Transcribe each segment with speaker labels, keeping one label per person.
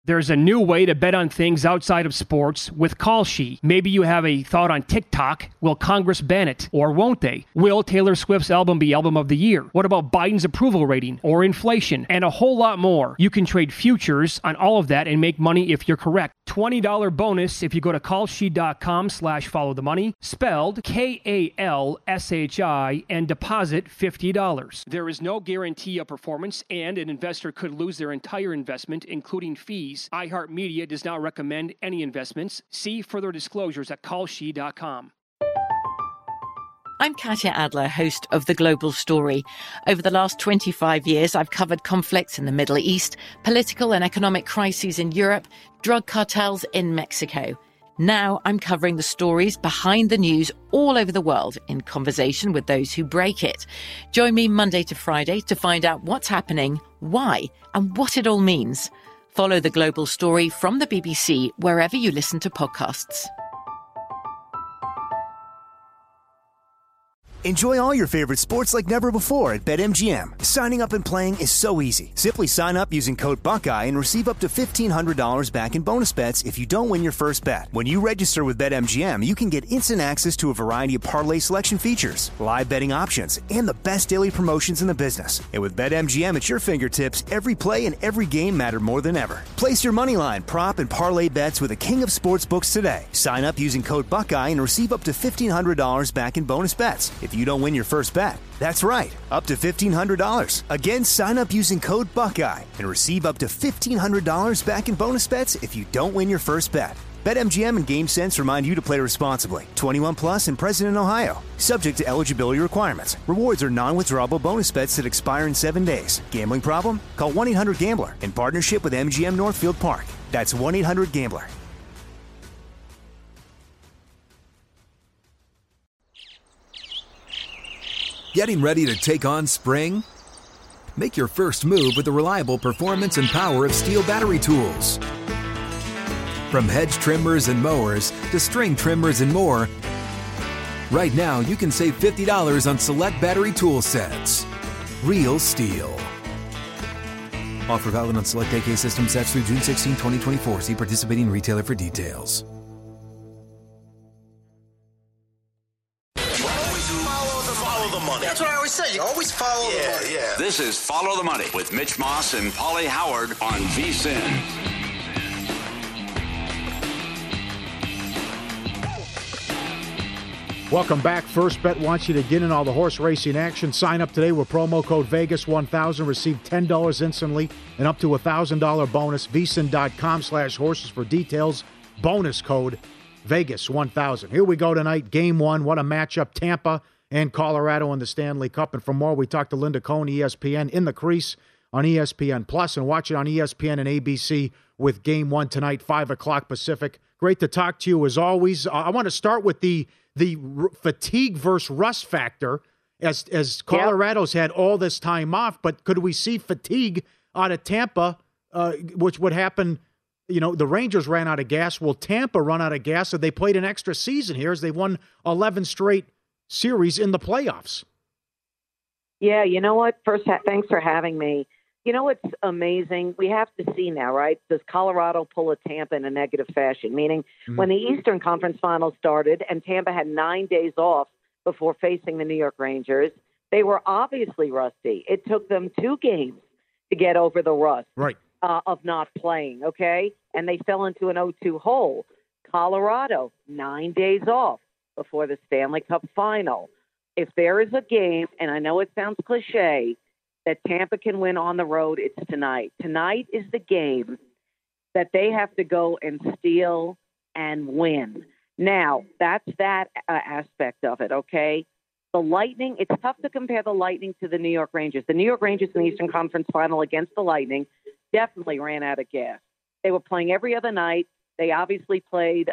Speaker 1: There's a new way to bet on things outside of sports with Kalshi. Maybe you have a thought on TikTok. Will Congress ban it? Or won't they? Will Taylor Swift's album be Album of the Year? What about Biden's approval rating? Or inflation? And a whole lot more. You can trade futures on all of that and make money if you're correct. $20 bonus if you go to kalshi.com/followthemoney, spelled KALSHI, and deposit $50. There is no guarantee of performance, and an investor could lose their entire investment, including fees. iHeartMedia does not recommend any investments. See further disclosures at kalshi.com.
Speaker 2: I'm Katya Adler, host of The Global Story. Over the last 25 years, I've covered conflicts in the Middle East, political and economic crises in Europe, drug cartels in Mexico. Now I'm covering the stories behind the news all over the world in conversation with those who break it. Join me Monday to Friday to find out what's happening, why, and what it all means. Follow The Global Story from the BBC wherever you listen to podcasts.
Speaker 3: Enjoy all your favorite sports like never before at BetMGM. Signing up and playing is so easy. Simply sign up using code Buckeye and receive up to $1,500 back in bonus bets if you don't win your first bet. When you register with BetMGM, you can get instant access to a variety of parlay selection features, live betting options, and the best daily promotions in the business. And with BetMGM at your fingertips, every play and every game matter more than ever. Place your moneyline, prop, and parlay bets with the king of sportsbooks today. Sign up using code Buckeye and receive up to $1,500 back in bonus bets if you don't win your first bet. That's right, up to $1,500. Again, sign up using code Buckeye and receive up to $1,500 back in bonus bets if you don't win your first bet. BetMGM and GameSense remind you to play responsibly. 21 plus and present in Ohio. Subject to eligibility requirements. Rewards are non-withdrawable bonus bets that expire in 7 days. Gambling problem? Call 1-800-GAMBLER in partnership with MGM Northfield Park. That's 1-800-GAMBLER.
Speaker 4: Getting ready to take on spring? Make your first move with the reliable performance and power of Steel battery tools. From hedge trimmers and mowers to string trimmers and more, right now you can save $50 on select battery tool sets. Real Steel. Offer valid on select AK system sets through June 16, 2024. See participating retailer for details.
Speaker 5: That's what I always say. You always follow the money.
Speaker 6: Yeah. This is Follow the Money with Mitch Moss and Paulie Howard on VSiN.
Speaker 7: Welcome back. First Bet wants you to get in all the horse racing action. Sign up today with promo code Vegas1000. Receive $10 instantly and up to $1,000 bonus. VSiN.com/horses for details. Bonus code Vegas1000. Here we go tonight. Game one. What a matchup. Tampa and Colorado in the Stanley Cup. And for more, we talked to Linda Cohn, ESPN, in the crease on ESPN Plus, and watch it on ESPN and ABC with Game 1 tonight, 5 o'clock Pacific. Great to talk to you as always. I want to start with the fatigue versus rust factor, as Colorado's had all this time off, but could we see fatigue out of Tampa, which would happen? You know, the Rangers ran out of gas. Will Tampa run out of gas? So they played an extra season here as they won 11 straight series in the playoffs.
Speaker 8: Yeah, you know what? First, thanks for having me. You know what's amazing? We have to see now, right? Does Colorado pull a Tampa in a negative fashion? Meaning when the Eastern Conference Finals started and Tampa had 9 days off before facing the New York Rangers, they were obviously rusty. It took them 2 games to get over the rust of not playing, okay? And they fell into an 0-2 hole. Colorado, 9 days off before the Stanley Cup final. If there is a game, and I know it sounds cliche, that Tampa can win on the road, it's tonight. Tonight is the game that they have to go and steal and win. Now, that's that aspect of it, okay? The Lightning, it's tough to compare the Lightning to the New York Rangers. The New York Rangers in the Eastern Conference Final against the Lightning definitely ran out of gas. They were playing every other night. They obviously played,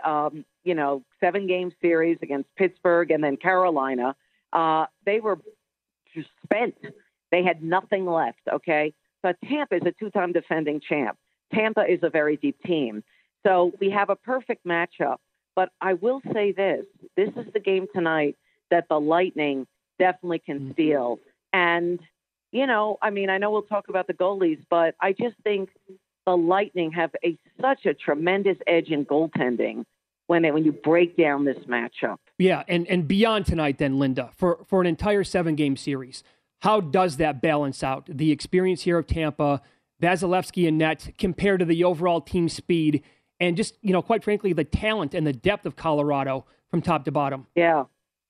Speaker 8: 7-game series against Pittsburgh and then Carolina. They were just spent. They had nothing left, okay? But Tampa is a 2-time defending champ. Tampa is a very deep team. So we have a perfect matchup. But I will say this. This is the game tonight that the Lightning definitely can steal. And, I know we'll talk about the goalies, but I just think the Lightning have such a tremendous edge in goaltending when you break down this matchup.
Speaker 1: Yeah, and beyond tonight then, Linda, for an entire 7-game series, how does that balance out? The experience here of Tampa, Vasilevsky and net, compared to the overall team speed, and just, quite frankly, the talent and the depth of Colorado from top to bottom.
Speaker 8: Yeah.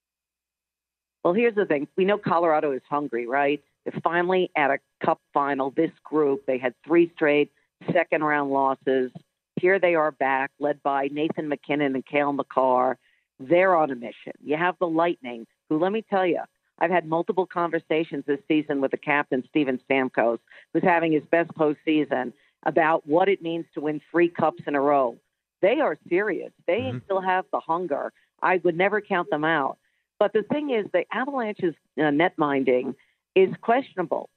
Speaker 8: Well, here's the thing. We know Colorado is hungry, right? They're finally at a cup final, this group. They had 3 straight second-round losses. Here they are back, led by Nathan MacKinnon and Cale Makar. They're on a mission. You have the Lightning, who, let me tell you, I've had multiple conversations this season with the captain, Steven Stamkos, who's having his best postseason, about what it means to win 3 cups in a row. They are serious. They still have the hunger. I would never count them out. But the thing is, the Avalanche's net-minding is questionable.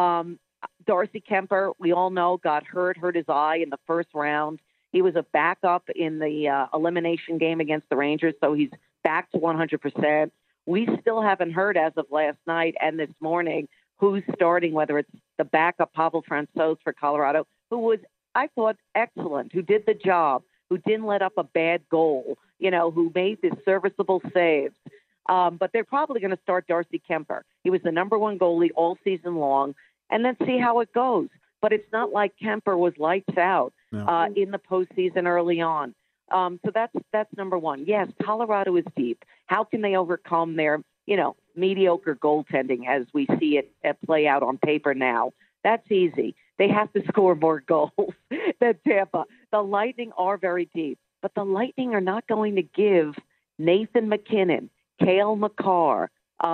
Speaker 8: Darcy Kemper, we all know, got hurt his eye in the first round. He was a backup in the elimination game against the Rangers, so he's back to 100%. We still haven't heard as of last night and this morning who's starting, whether it's the backup Pavel Francouz for Colorado, who was, I thought, excellent, who did the job, who didn't let up a bad goal, who made the serviceable saves. But they're probably going to start Darcy Kemper. He was the number 1 goalie all season long, and then see how it goes. But it's not like Kemper was lights out in the postseason early on. So that's number 1. Yes, Colorado is deep. How can they overcome their, mediocre goaltending as we see it play out on paper now? That's easy. They have to score more goals than Tampa. The Lightning are very deep, but the Lightning are not going to give Nathan MacKinnon, Cale Makar,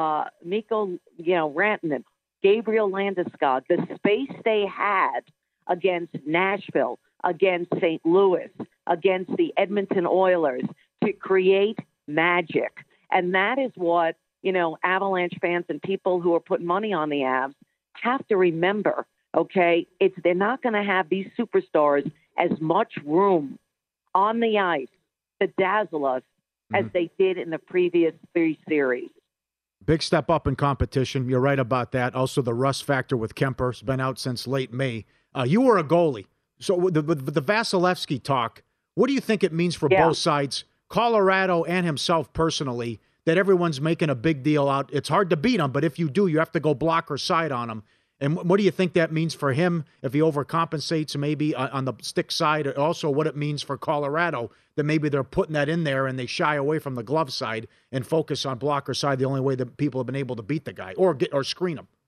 Speaker 8: Mikko, Rantanen, Gabriel Landeskog, the space they had against Nashville, against St. Louis, against the Edmonton Oilers to create magic. And that is what, Avalanche fans and people who are putting money on the Avs have to remember, okay? They're not going to have these superstars as much room on the ice to dazzle us as they did in the previous 3 series.
Speaker 7: Big step up in competition. You're right about that. Also, the rust factor with Kemper has been out since late May. You were a goalie. So with the Vasilevsky talk, what do you think it means for both sides, Colorado and himself personally, that everyone's making a big deal out? It's hard to beat him, but if you do, you have to go block or side on him. And what do you think that means for him if he overcompensates maybe on the stick side? Also, what it means for Colorado that maybe they're putting that in there and they shy away from the glove side and focus on blocker side, the only way that people have been able to beat the guy or screen him.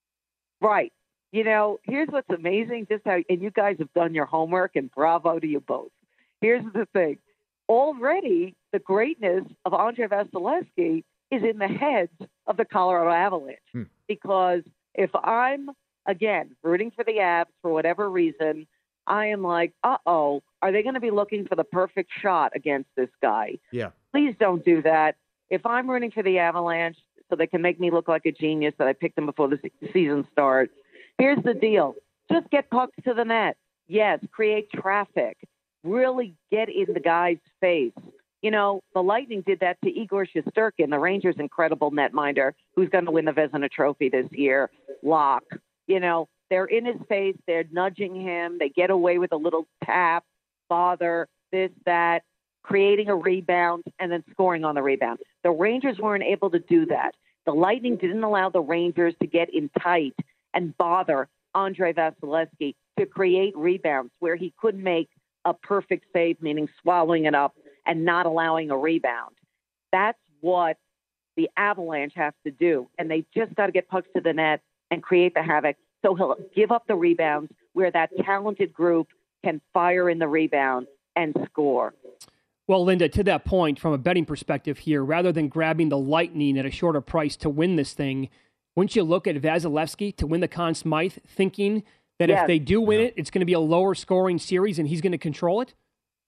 Speaker 8: Right. Here's what's amazing, just how, and you guys have done your homework, and bravo to you both. Here's the thing. Already, the greatness of Andrei Vasilevsky is in the heads of the Colorado Avalanche. Because if I'm, again, rooting for the Avs for whatever reason, I am like, are they going to be looking for the perfect shot against this guy?
Speaker 7: Yeah.
Speaker 8: Please don't do that. If I'm rooting for the Avalanche so they can make me look like a genius that I picked them before the season starts, here's the deal. Just get pucks to the net. Yes, create traffic. Really get in the guy's face. The Lightning did that to Igor Shesterkin, the Rangers' incredible netminder, who's going to win the Vezina Trophy this year. Lock. They're in his face. They're nudging him. They get away with a little tap, bother, this, that, creating a rebound, and then scoring on the rebound. The Rangers weren't able to do that. The Lightning didn't allow the Rangers to get in tight and bother Andrei Vasilevsky to create rebounds where he couldn't make a perfect save, meaning swallowing it up and not allowing a rebound. That's what the Avalanche have to do. And they just got to get pucks to the net and create the havoc. So he'll give up the rebounds where that talented group can fire in the rebound and score.
Speaker 1: Well, Linda, to that point, from a betting perspective here, rather than grabbing the Lightning at a shorter price to win this thing, wouldn't you look at Vasilevsky to win the Conn Smythe, thinking that if they do win it, it's going to be a lower scoring series and he's going to control it?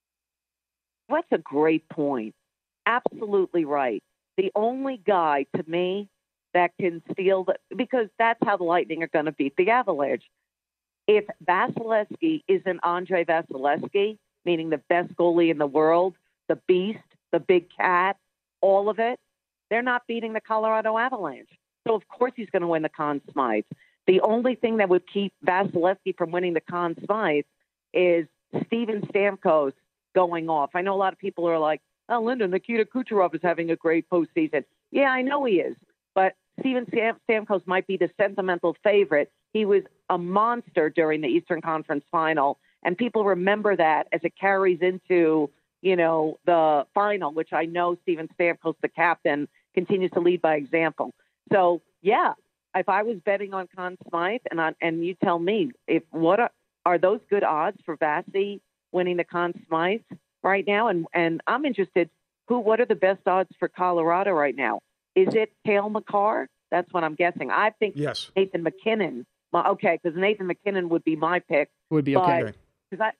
Speaker 8: That's a great point. Absolutely right. The only guy, to me, that can steal because that's how the Lightning are going to beat the Avalanche. If Vasilevsky isn't Andrei Vasilevsky, meaning the best goalie in the world, the beast, the big cat, all of it, they're not beating the Colorado Avalanche. So, of course, he's going to win the Conn Smythe. The only thing that would keep Vasilevsky from winning the Conn Smythe is Steven Stamkos going off. I know a lot of people are like, oh, Linda, Nikita Kucherov is having a great postseason. Yeah, I know he is. But Steven Stamkos might be the sentimental favorite. He was a monster during the Eastern Conference Final, and people remember that as it carries into, the final, which I know Steven Stamkos, the captain, continues to lead by example. So, yeah, if I was betting on Conn Smythe, and you tell me, are those good odds for Vasi winning the Conn Smythe right now? And I'm interested, what are the best odds for Colorado right now? Is it Cale Makar? That's what I'm guessing. I think
Speaker 7: yes.
Speaker 8: Nathan McKinnon. Okay, because Nathan McKinnon would be my pick.
Speaker 1: Would be okay.
Speaker 8: But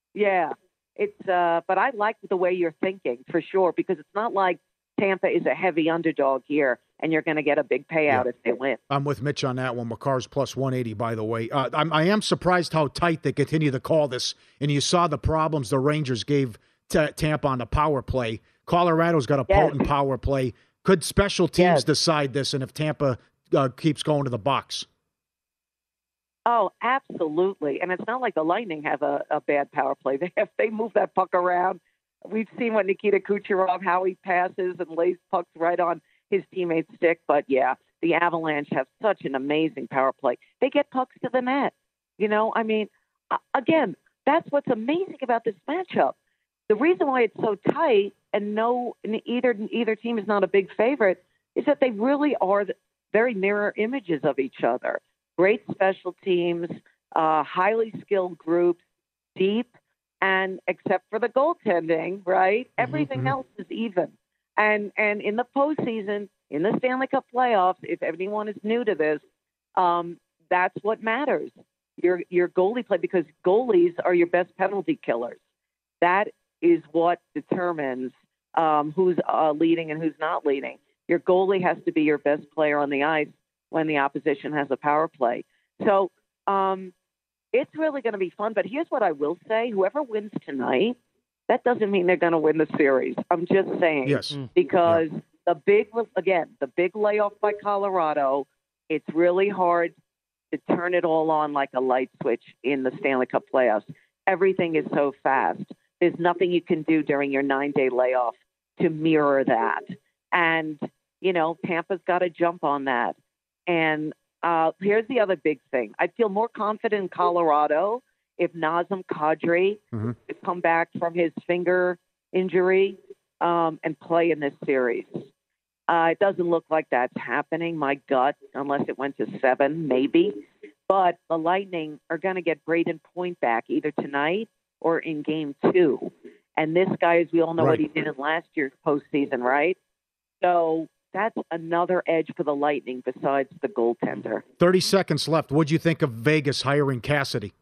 Speaker 8: I like the way you're thinking for sure, because it's not like Tampa is a heavy underdog here, and you're going to get a big payout if they win.
Speaker 7: I'm with Mitch on that one. Makar's plus 180, by the way. I am surprised how tight they continue to call this, and you saw the problems the Rangers gave Tampa on the power play. Colorado's got a potent power play. Could special teams decide this, and if Tampa keeps going to the box?
Speaker 8: Oh, absolutely. And it's not like the Lightning have a bad power play. They move that puck around. We've seen what Nikita Kucherov, how he passes and lays pucks right on his teammate's stick. But, yeah, the Avalanche have such an amazing power play. They get pucks to the net. Again, that's what's amazing about this matchup. The reason why it's so tight and either team is not a big favorite is that they really are very mirror images of each other. Great special teams, highly skilled groups, deep, and except for the goaltending, right? Everything else is even. And in the postseason, in the Stanley Cup playoffs, if anyone is new to this, that's what matters. Your goalie play, because goalies are your best penalty killers. That is what determines who's leading and who's not leading. Your goalie has to be your best player on the ice when the opposition has a power play. So it's really going to be fun. But here's what I will say. Whoever wins tonight, that doesn't mean they're going to win the series. I'm just saying.
Speaker 7: Yes.
Speaker 8: Because the big layoff by Colorado, it's really hard to turn it all on like a light switch in the Stanley Cup playoffs. Everything is so fast. There's nothing you can do during your 9-day layoff to mirror that. And, Tampa's got to jump on that. And here's the other big thing. I feel more confident in Colorado if Nazem Kadri could come back from his finger injury and play in this series. It doesn't look like that's happening, my gut, unless it went to 7, maybe. But the Lightning are going to get Braden Point back either tonight or in Game 2. And this guy, as we all know, what he did in last year's postseason, right? So that's another edge for the Lightning besides the goaltender.
Speaker 7: 30 seconds left. What'd you think of Vegas hiring Cassidy?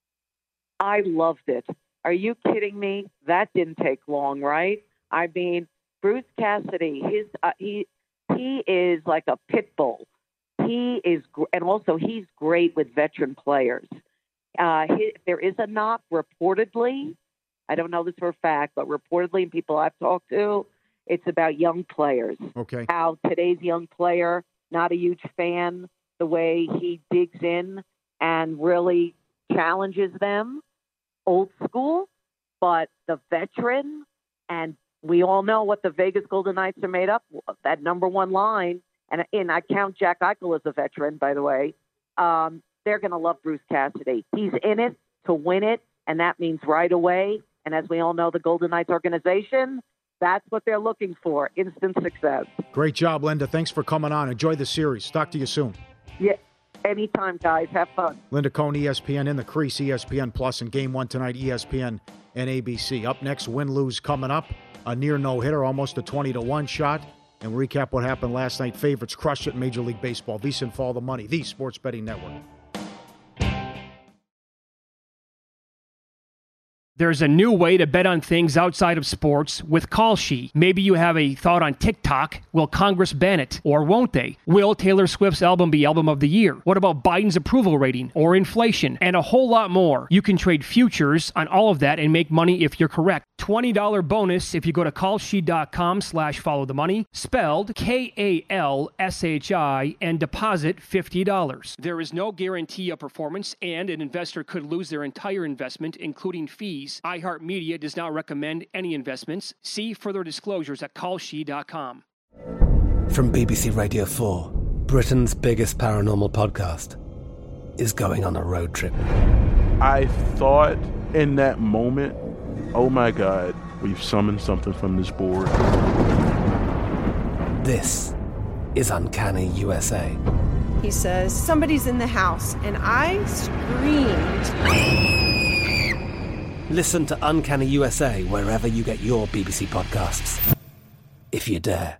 Speaker 8: I loved it. Are you kidding me? That didn't take long, right? I mean, Bruce Cassidy, he is like a pit bull. And also he's great with veteran players. There is a knock reportedly. I don't know this for a fact, but reportedly, and people I've talked to, it's about young players.
Speaker 7: Okay.
Speaker 8: How today's young player, not a huge fan, the way he digs in and really challenges them. Old school, but the veteran, and we all know what the Vegas Golden Knights are made up of, that number one line. And I count Jack Eichel as a veteran, by the way. They're going to love Bruce Cassidy. He's in it to win it, and that means right away. And as we all know, the Golden Knights organization, that's what they're looking for, instant success.
Speaker 7: Great job, Linda. Thanks for coming on. Enjoy the series. Talk to you soon.
Speaker 8: Yeah, anytime, guys. Have fun.
Speaker 7: Linda Cohn, ESPN in the crease, ESPN Plus, and Game 1 tonight, ESPN and ABC. Up next, win-lose coming up. A near no-hitter, almost a 20-1 shot. And we'll recap what happened last night. Favorites crushed it in Major League Baseball. VSiN, Follow the Money, the Sports Betting Network.
Speaker 1: There's a new way to bet on things outside of sports with Kalshi. Maybe you have a thought on TikTok. Will Congress ban it, or won't they? Will Taylor Swift's album be Album of the Year? What about Biden's approval rating or inflation? And a whole lot more. You can trade futures on all of that and make money if you're correct. $20 bonus if you go to kalshi.com/followthemoney, spelled KALSHI, and deposit $50. There is no guarantee of performance, and an investor could lose their entire investment, including fees. iHeartMedia does not recommend any investments. See further disclosures at kalshi.com.
Speaker 9: From BBC Radio 4, Britain's biggest paranormal podcast is going on a road trip.
Speaker 10: I thought in that moment, oh my God, we've summoned something from this board.
Speaker 9: This is Uncanny USA.
Speaker 11: He says, somebody's in the house, and I screamed.
Speaker 9: Listen to Uncanny USA wherever you get your BBC podcasts, if you dare.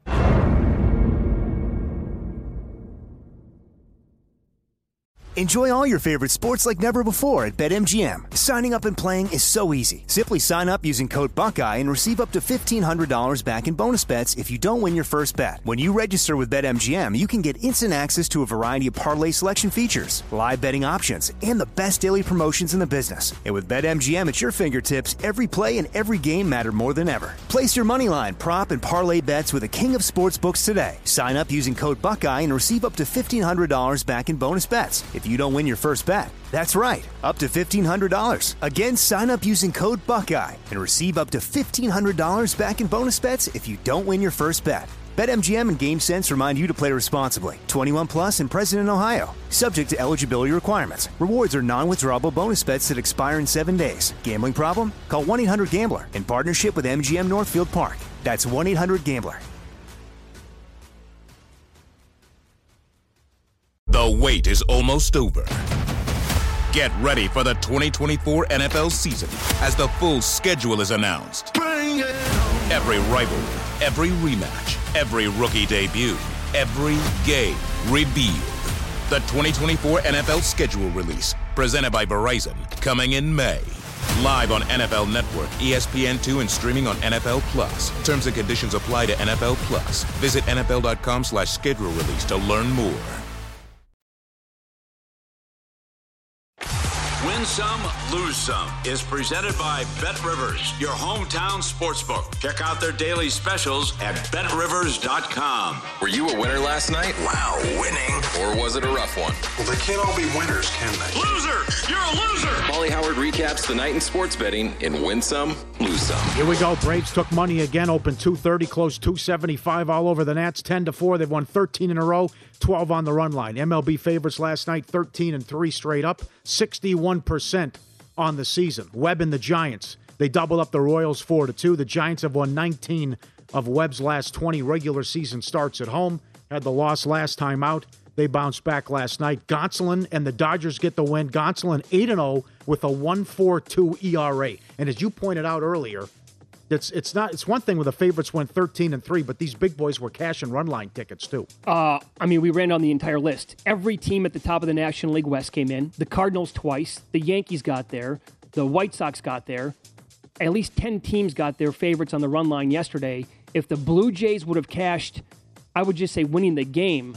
Speaker 3: Enjoy all your favorite sports like never before at BetMGM. Signing up and playing is so easy. Simply sign up using code Buckeye and receive up to $1,500 back in bonus bets if you don't win your first bet. When you register with BetMGM, you can get instant access to a variety of parlay selection features, live betting options, and the best daily promotions in the business. And with BetMGM at your fingertips, every play and every game matter more than ever. Place your moneyline, prop, and parlay bets with the king of sportsbooks today. Sign up using code Buckeye and receive up to $1,500 back in bonus bets if you don't win your first bet. That's right, up to $1,500. Again, sign up using code Buckeye and receive up to $1,500 back in bonus bets if you don't win your first bet. BetMGM and GameSense remind you to play responsibly. 21 plus and present in Ohio. Subject to eligibility requirements. Rewards are non-withdrawable bonus bets that expire in 7 days. Gambling problem? Call 1-800-GAMBLER in partnership with MGM Northfield Park. That's 1-800-GAMBLER.
Speaker 12: The wait is almost over. Get ready for the 2024 NFL season as the full schedule is announced. Bring it on. Every rivalry, every rematch, every rookie debut, every game revealed. The 2024 NFL schedule release, presented by Verizon, coming in May. Live on NFL Network, ESPN2, and streaming on NFL Plus. Terms and conditions apply to NFL Plus. Visit NFL.com/schedule release to learn more.
Speaker 6: Win Some, Lose Some is presented by BetRivers, your hometown sportsbook. Check out their daily specials at BetRivers.com.
Speaker 13: Were you a winner last night?
Speaker 5: Wow, winning.
Speaker 13: Or was it a rough one?
Speaker 5: Well, they can't all be winners, can they?
Speaker 6: Loser! You're a loser!
Speaker 13: Paulie Howard recaps the night in sports betting in Win Some, Lose Some.
Speaker 7: Here we go. Braves took money again, opened 230, closed 275 all over the Nats, 10-4. They've won 13 in a row, 12 on the run line. MLB favorites last night, 13-3 straight up, 61% on the season. Webb and the Giants, they doubled up the Royals 4-2. The Giants have won 19 of Webb's last 20 regular season starts at home. Had the loss last time out. They bounced back last night. Gonsolin and the Dodgers get the win. Gonsolin 8-0 with a 1.42 ERA. And as you pointed out earlier, it's one thing when the favorites went 13-3, but these big boys were cash and run line tickets too.
Speaker 1: We ran down the entire list. Every team at the top of the National League West came in. The Cardinals twice. The Yankees got there. The White Sox got there. At least 10 teams got their favorites on the run line yesterday. If the Blue Jays would have cashed, I would just say winning the game,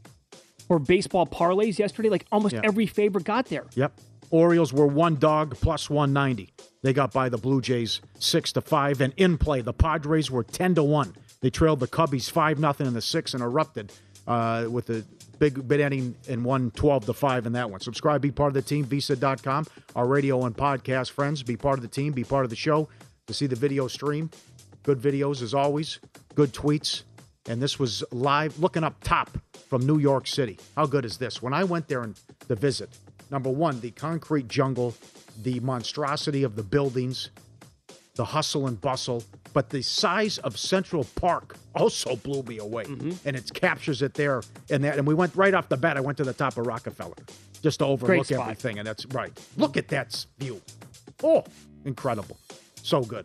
Speaker 1: or baseball parlays yesterday, like almost every favorite got there.
Speaker 7: Yep. Orioles were one dog plus 190. They got by the Blue Jays 6-5. And in play, the Padres were 10-1. They trailed the Cubbies 5-0 in the sixth and erupted with a big inning and won 12-5 in that one. Subscribe, be part of the team, visa.com. Our radio and podcast friends, be part of the team, be part of the show to see the video stream. Good videos as always, good tweets. And this was live, looking up top from New York City. How good is this? When I went there to visit, number one, the concrete jungle, the monstrosity of the buildings, the hustle and bustle, but the size of Central Park also blew me away. Mm-hmm. And it captures it there. And we went right off the bat. I went to the top of Rockefeller just to overlook everything. And that's right. Look at that view. Oh, incredible. So good.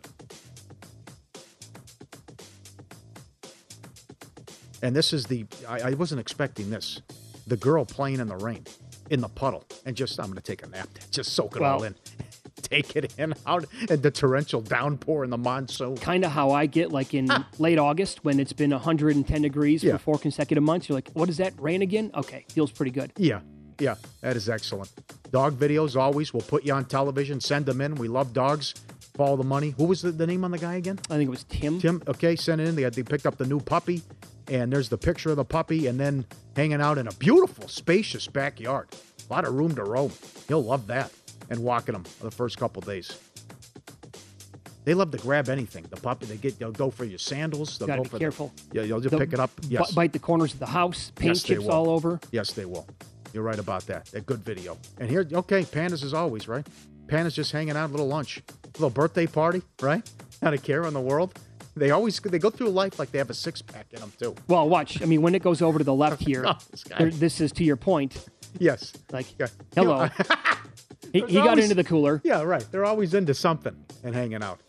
Speaker 7: And this is I wasn't expecting this. The girl playing in the rain, in the puddle, and I'm going to take a nap. Just soak it all in. Take it in, out, and the torrential downpour in the monsoon.
Speaker 1: Kind of how I get like in late August when it's been 110 degrees for 4 consecutive months. You're like, what is that, rain again? Okay, feels pretty good.
Speaker 7: Yeah, that is excellent. Dog videos, always. We'll put you on television. Send them in. We love dogs. Follow the money. Who was the name on the guy again?
Speaker 1: I think it was Tim.
Speaker 7: Tim, okay, sent it in. They picked up the new puppy, and there's the picture of the puppy, and then hanging out in a beautiful, spacious backyard. A lot of room to roam. He'll love that. And walking them the first couple days. They love to grab anything. The puppy, they'll go for your sandals. They'll
Speaker 1: Gotta
Speaker 7: go
Speaker 1: be careful.
Speaker 7: You'll just pick it up. Yes.
Speaker 1: Bite the corners of the house. Paint chips all over.
Speaker 7: Yes, they will. You're right about that. A good video. And here, okay, Pandas as always, right? Pandas just hanging out, a little lunch, a little birthday party, right? Not a care in the world. They go through life like they have a six-pack in them, too.
Speaker 1: Well, watch. I mean, when it goes over to the left here, this is to your point.
Speaker 7: Yes.
Speaker 1: Like, hello. he got into the cooler.
Speaker 7: Yeah, right. They're always into something and hanging out.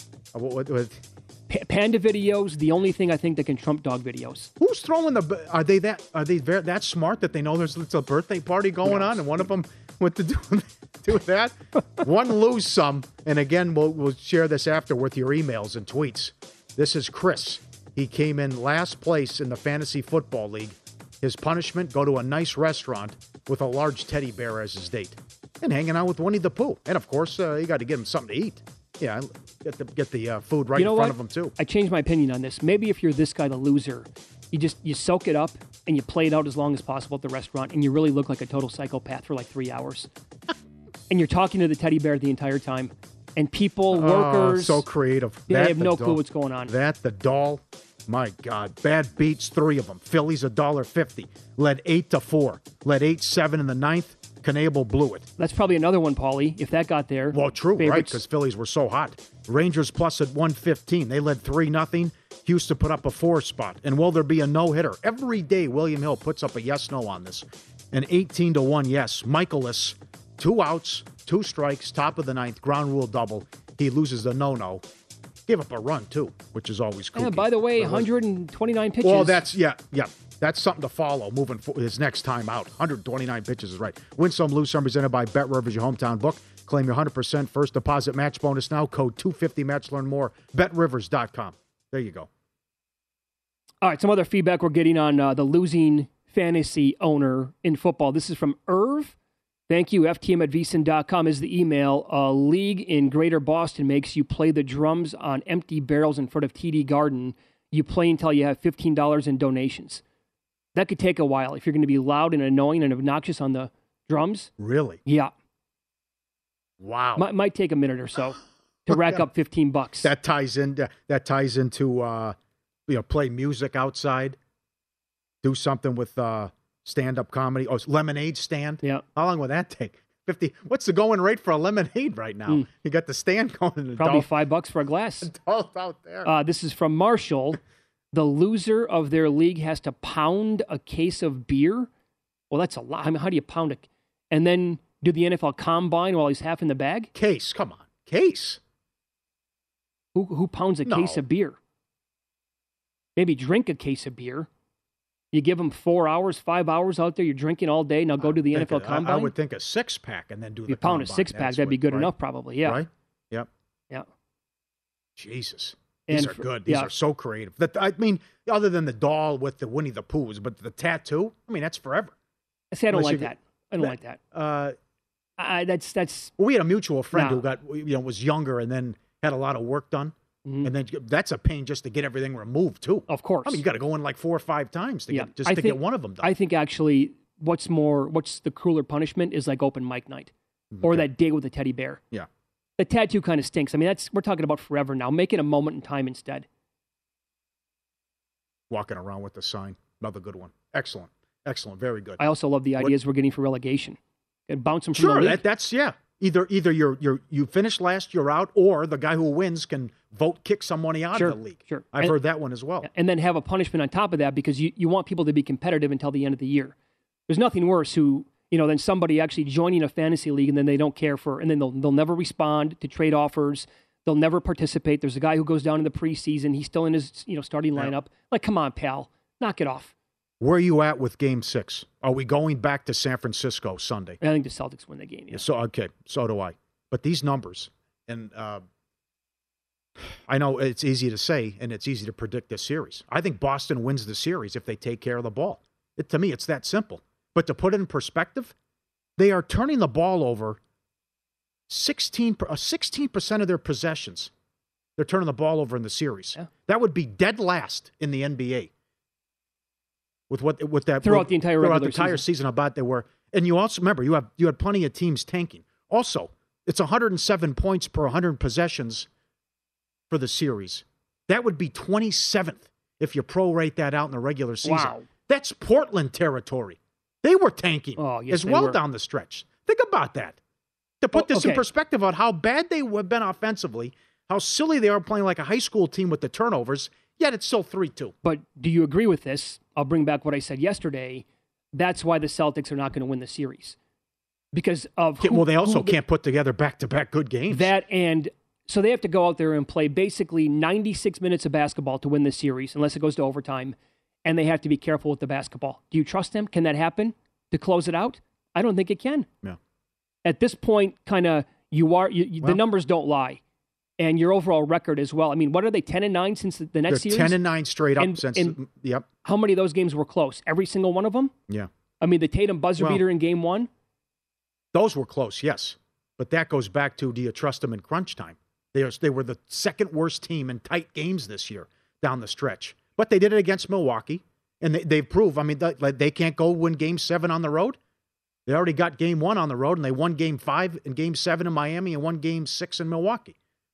Speaker 1: Panda videos, the only thing I think that can trump dog videos.
Speaker 7: Who's throwing are they that smart that they know there's a birthday party going on and one of them went to do that? One lose some, and again we'll share this after with your emails and tweets. This is Chris. He came in last place in the Fantasy Football League. His punishment: go to a nice restaurant with a large teddy bear as his date and hanging out with Winnie the Pooh. And of course, you got to give him something to eat. Yeah, get the food right in front of them, too.
Speaker 1: I changed my opinion on this. Maybe if you're this guy, the loser, you soak it up and you play it out as long as possible at the restaurant, and you really look like a total psychopath for like 3 hours. And you're talking to the teddy bear the entire time. And people, workers...
Speaker 7: so creative.
Speaker 1: They have no clue what's going on.
Speaker 7: The doll, my God. Bad beats, 3 of them. Phillies, $1.50. Led 8-4. Led 8-7 in the 9th. Knable blew it.
Speaker 1: That's probably another one, Paulie, if that got there.
Speaker 7: Well, true, favorites. Right, because Phillies were so hot. Rangers plus at 115. They led 3-0. Houston put up a 4 spot. And will there be a no-hitter? Every day, William Hill puts up a yes-no on this. An 18-1 yes. Michaelis, 2 outs, 2 strikes, top of the 9th, ground rule double. He loses the no-no. Gave up a run, too, which is always kooky.
Speaker 1: Yeah, by the way, 129 pitches.
Speaker 7: Well, that's, yeah. That's something to follow moving forward his next time out. 129 pitches is right. Win some, lose some, presented by Bet Rivers, your hometown book. Claim your 100% first deposit match bonus now. Code 250match. Learn more. BetRivers.com. There you go.
Speaker 1: All right, some other feedback we're getting on the losing fantasy owner in football. This is from Irv. Thank you. FTM@vsin.com is the email. A league in Greater Boston makes you play the drums on empty barrels in front of TD Garden. You play until you have $15 in donations. That could take a while if you're going to be loud and annoying and obnoxious on the drums.
Speaker 7: Really?
Speaker 1: Yeah.
Speaker 7: Wow.
Speaker 1: Might take a minute or so to rack up $15.
Speaker 7: That ties into play music outside, do something with stand-up comedy. Oh, lemonade stand.
Speaker 1: Yeah.
Speaker 7: How long would that take? 50. What's the going rate for a lemonade right now? You got the stand going. In the
Speaker 1: probably $5 for a glass.
Speaker 7: Adult out there.
Speaker 1: This is from Marshall. The loser of their league has to pound a case of beer. Well, that's a lot. I mean, how do you pound it? And then do the NFL Combine while he's half in the bag?
Speaker 7: Case, come on. Case.
Speaker 1: Who pounds a case of beer? Maybe drink a case of beer. You give them 4 hours, 5 hours out there. You're drinking all day. Now go to the NFL Combine.
Speaker 7: I would think a 6-pack and then do the
Speaker 1: you pound
Speaker 7: Combine.
Speaker 1: A 6-pack, that'd be good enough probably, yeah.
Speaker 7: Right? Yep.
Speaker 1: Yeah.
Speaker 7: Jesus. These are good. These are so creative. I mean, other than the doll with the Winnie the Poohs, but the tattoo, I mean, that's forever.
Speaker 1: See, I don't like that. I don't like that. That's.
Speaker 7: Well, we had a mutual friend who got, was younger and then had a lot of work done. Mm-hmm. And then that's a pain just to get everything removed, too.
Speaker 1: Of course.
Speaker 7: I mean, you got to go in like 4 or 5 times to get one of them done.
Speaker 1: I think actually what's the cooler punishment is like open mic night or that day with the teddy bear.
Speaker 7: Yeah.
Speaker 1: The tattoo kind of stinks. I mean, we're talking about forever now. Make it a moment in time instead.
Speaker 7: Walking around with the sign. Another good one. Excellent. Excellent. Very good.
Speaker 1: I also love the ideas we're getting for relegation. And bounce them from the league.
Speaker 7: That's Either you finish last, you're out, or the guy who wins can kick somebody out of the league.
Speaker 1: Sure.
Speaker 7: I've heard that one as well.
Speaker 1: And then have a punishment on top of that because you want people to be competitive until the end of the year. There's nothing worse than somebody actually joining a fantasy league and then they don't care and then they'll never respond to trade offers. They'll never participate. There's a guy who goes down in the preseason. He's still in his starting lineup. Like, come on, pal, knock it off.
Speaker 7: Where are you at with Game 6? Are we going back to San Francisco Sunday?
Speaker 1: I think the Celtics win the game. Yeah.
Speaker 7: So do I. But these numbers, and I know it's easy to say and it's easy to predict this series. I think Boston wins the series if they take care of the ball. To me, it's that simple. But to put it in perspective, they are turning the ball over 16% of their possessions they're turning the ball over in the series.
Speaker 1: Yeah.
Speaker 7: That would be dead last in the NBA. With that
Speaker 1: throughout the entire
Speaker 7: season, how bad they were. And you also remember you had plenty of teams tanking. Also, it's 107 points per 100 possessions for the series. That would be 27th if you prorate that out in the regular season.
Speaker 1: Wow.
Speaker 7: That's Portland territory. They were tanking as well down the stretch. Think about that. To put this in perspective on how bad they have been offensively, how silly they are playing like a high school team with the turnovers, yet it's still 3-2.
Speaker 1: But do you agree with this? I'll bring back what I said yesterday. That's why the Celtics are not going to win the series. Because of
Speaker 7: they also can't put together back-to-back good games.
Speaker 1: So they have to go out there and play basically 96 minutes of basketball to win this series, unless it goes to overtime, and they have to be careful with the basketball. Do you trust them? Can that happen to close it out? I don't think it can.
Speaker 7: Yeah.
Speaker 1: At this point, the numbers don't lie. And your overall record as well. I mean, what are they, 10-9 since the next series?
Speaker 7: 10-9 straight up yep.
Speaker 1: How many of those games were close? Every single one of them?
Speaker 7: Yeah.
Speaker 1: I mean, the Tatum buzzer beater in game 1?
Speaker 7: Those were close, yes. But that goes back to, do you trust them in crunch time? They were the second worst team in tight games this year down the stretch. But they did it against Milwaukee, and they've proved, they can't go win Game 7 on the road. They already got Game 1 on the road, and they won Game 5 and Game 7 in Miami and won Game 6 in Milwaukee.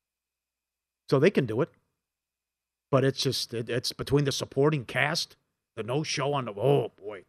Speaker 7: So they can do it. But it's just, it's between the supporting cast, the no-show on the, oh, boy.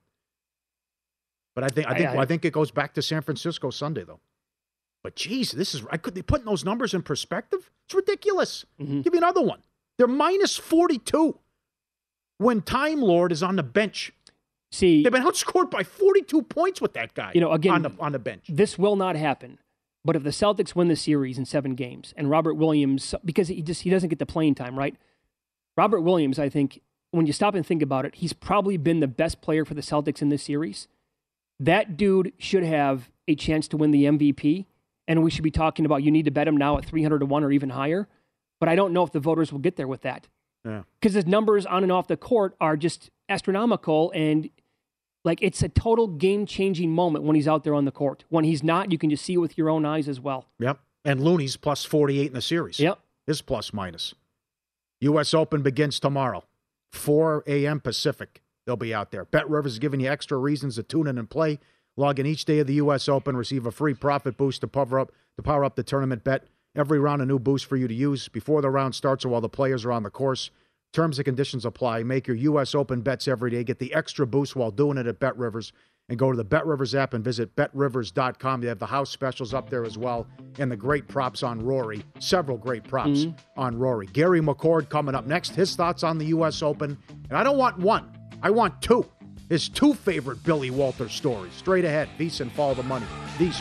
Speaker 7: But I think it goes back to San Francisco Sunday, though. But, geez, they putting those numbers in perspective? It's ridiculous.
Speaker 1: Mm-hmm.
Speaker 7: Give me another one. They're minus 42 when Time Lord is on the bench.
Speaker 1: See,
Speaker 7: they've been outscored by 42 points with that guy
Speaker 1: again,
Speaker 7: on the bench.
Speaker 1: This will not happen. But if the Celtics win the series in 7 games, and Robert Williams, because he doesn't get the playing time, right? Robert Williams, I think, when you stop and think about it, he's probably been the best player for the Celtics in this series. That dude should have a chance to win the MVP. And we should be talking about you need to bet him now at 300-1 or even higher. But I don't know if the voters will get there with that.
Speaker 7: Yeah.
Speaker 1: Because his numbers on and off the court are just astronomical. And it's a total game-changing moment when he's out there on the court. When he's not, you can just see it with your own eyes as well.
Speaker 7: Yep. And Looney's plus 48 in the series.
Speaker 1: Yep.
Speaker 7: His plus-minus. U.S. Open begins tomorrow, 4 a.m. Pacific. They'll be out there. BetRivers is giving you extra reasons to tune in and play. Log in each day of the U.S. Open, receive a free profit boost to power up the tournament bet. Every round, a new boost for you to use before the round starts or while the players are on the course. Terms and conditions apply. Make your U.S. Open bets every day. Get the extra boost while doing it at BetRivers. And go to the BetRivers app and visit BetRivers.com. They have the house specials up there as well. And the great props on Rory. Several great props on Rory. Gary McCord coming up next. His thoughts on the U.S. Open. And I don't want one. I want 2. His 2 favorite Billy Walters stories. Straight ahead. VSiN, follow the money. VSiN.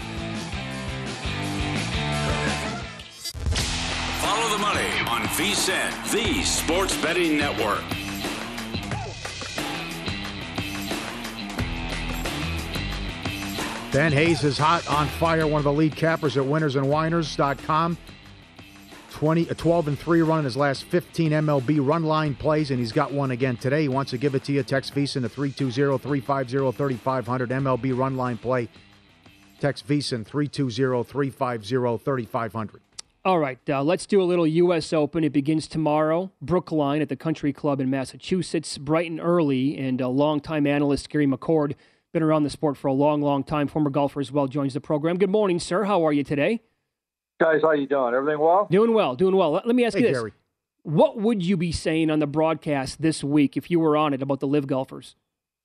Speaker 6: Follow the money on VSiN, the Sports Betting Network.
Speaker 7: Ben Hayes is hot, on fire, one of the lead cappers at winnersandwhiners.com. 12-3 running his last 15 MLB run line plays, and he's got one again today. He wants to give it to you. Text VSiN to 320-350-3500. MLB run line play. Text VSiN 320-350-3500.
Speaker 1: All right, let's do a little U.S. Open. It begins tomorrow. Brookline at the Country Club in Massachusetts. Bright and early, and a longtime analyst, Gary McCord, been around the sport for a long, long time. Former golfer as well, joins the program. Good morning, sir. How are you today?
Speaker 14: Guys, how you doing? Everything well?
Speaker 1: Doing well. Let me ask you this.
Speaker 7: Gary.
Speaker 1: What would you be saying on the broadcast this week if you were on it about the live golfers?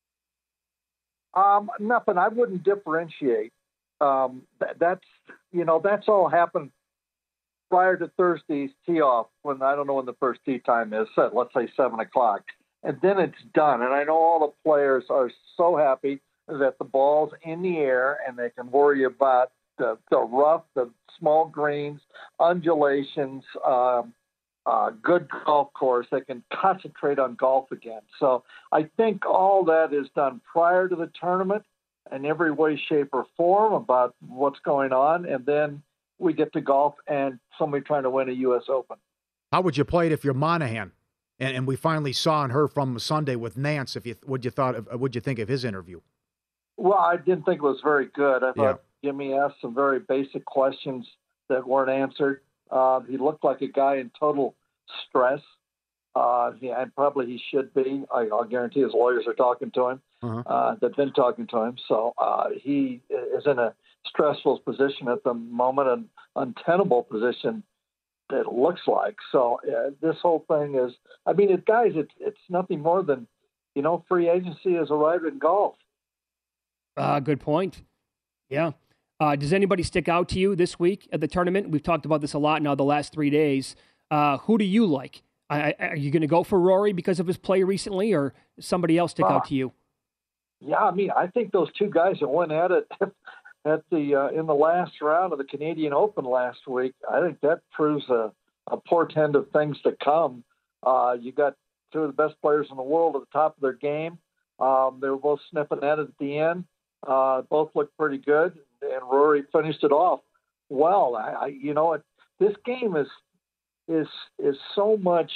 Speaker 14: Nothing. I wouldn't differentiate. That's all happened prior to Thursday's tee off, when I don't know when the first tee time is set, let's say 7 o'clock. And then it's done. And I know all the players are so happy that the ball's in the air and they can worry about the rough, the small greens, undulations, good golf course. They can concentrate on golf again. So I think all that is done prior to the tournament in every way, shape, or form about what's going on. And then we get to golf and somebody trying to win a U.S. Open.
Speaker 7: How would you play it if you're Monahan? And we finally saw and heard from Sunday with Nance. What'd you think of his interview?
Speaker 14: Well, I didn't think it was very good. I thought Jimmy asked some very basic questions that weren't answered. He looked like a guy in total stress. And probably he should be. I'll guarantee his lawyers are talking to him. They've been talking to him. So he is in a stressful position at the moment, an untenable position that it looks like. So this whole thing is, I mean, it's nothing more than, free agency has arrived in golf.
Speaker 1: Good point. Yeah. Does anybody stick out to you this week at the tournament? We've talked about this a lot now the last 3 days. Who do you like? Are you going to go for Rory because of his play recently, or somebody else stick out to you?
Speaker 14: Yeah, I mean, I think those two guys that went at it in the last round of the Canadian Open last week, I think that proves a portend of things to come. You got two of the best players in the world at the top of their game. They were both sniffing at it at the end. Both looked pretty good, and Rory finished it off well. This game is so much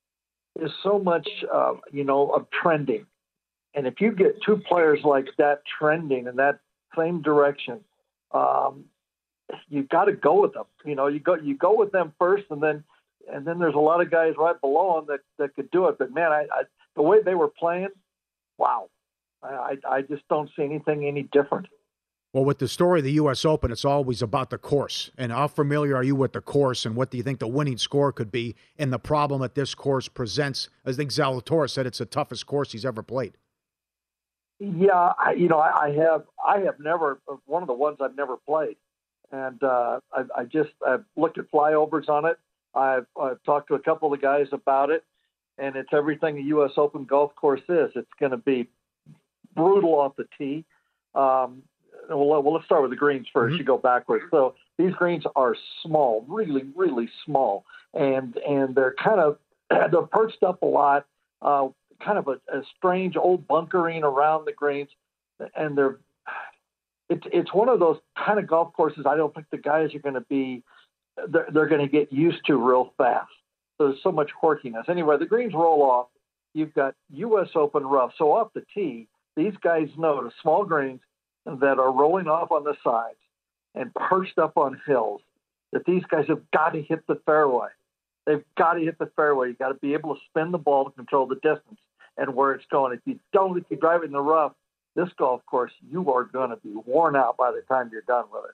Speaker 14: of trending, and if you get two players like that trending in that same direction, you got to go with them. You go with them first, and then there's a lot of guys right below them that could do it. But man, the way they were playing, wow, I just don't see anything any different.
Speaker 7: Well, with the story of the U.S. Open, it's always about the course. And how familiar are you with the course, and what do you think the winning score could be? And the problem that this course presents, I think Zalatoris said it's the toughest course he's ever played.
Speaker 14: Yeah, I have never, one of the ones I've never played. And I've looked at flyovers on it. I've talked to a couple of the guys about it, and it's everything a U.S. Open golf course is. It's going to be brutal off the tee. Well, let's start with the greens first. Mm-hmm. You go backwards. So these greens are small, really, really small, and they're they're perched up a lot, kind of a strange old bunkering around the greens, and it's one of those kind of golf courses I don't think the guys are going to be. They're going to get used to real fast. So there's so much quirkiness. Anyway, the greens roll off. You've got U.S. Open rough. So off the tee, these guys know the small greens that are rolling off on the sides and perched up on hills, that these guys have got to hit the fairway. They've got to hit the fairway. You've got to be able to spin the ball to control the distance and where it's going. If you drive it in the rough, this golf course, you are going to be worn out by the time you're done with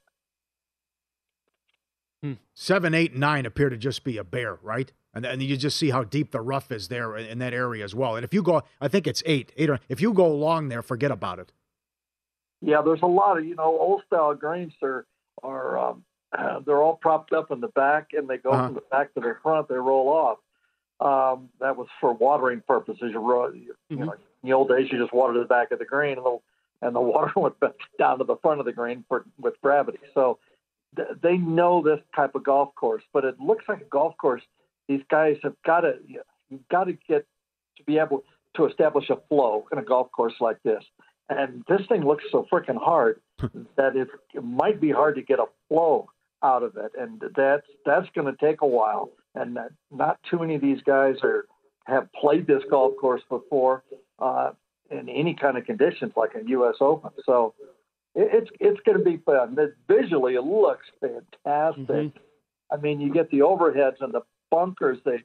Speaker 14: it.
Speaker 7: 7, 8, 9 appear to just be a bear, right? And you just see how deep the rough is there in that area as well. And if you go, I think it's 8, if you go along there, forget about it.
Speaker 14: Yeah, there's a lot of, old style greens are they're all propped up in the back, and they go from the back to the front. They roll off. That was for watering purposes. In the old days, you just watered the back of the green, and the water went down to the front of the green with gravity. So they know this type of golf course, but it looks like a golf course. These guys have got to get to be able to establish a flow in a golf course like this. And this thing looks so freaking hard that it might be hard to get a flow out of it. And that's going to take a while. And not too many of these guys have played this golf course before in any kind of conditions like a U.S. Open. So it's going to be fun. Visually, it looks fantastic. Mm-hmm. I mean, you get the overheads and the bunkers. They